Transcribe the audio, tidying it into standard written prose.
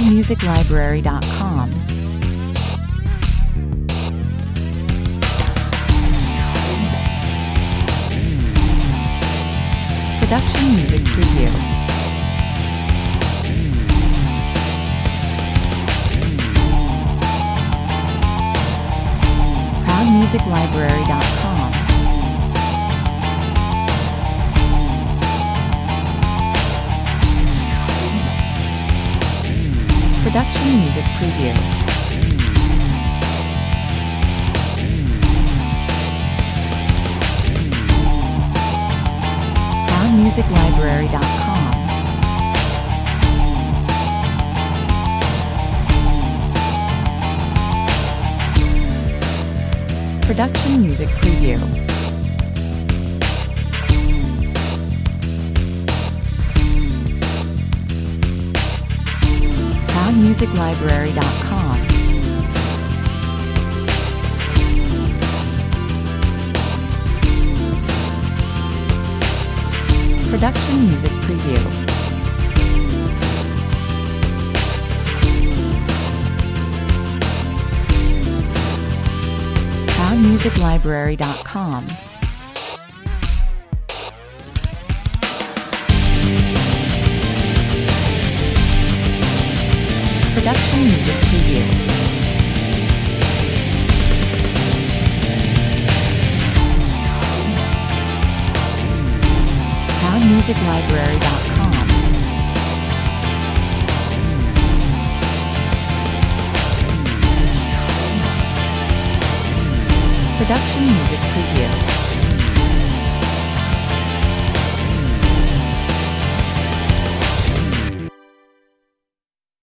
ProudMusicLibrary.com. Production Music Preview. ProudMusicLibrary.com. Production Music Preview. ProudMusicLibrary.com. Production Music Preview. ProudMusicLibrary.com. Production Music Preview. ProudMusicLibrary.com. Production Music Preview. ProudMusicLibrary.com. Production Music Preview.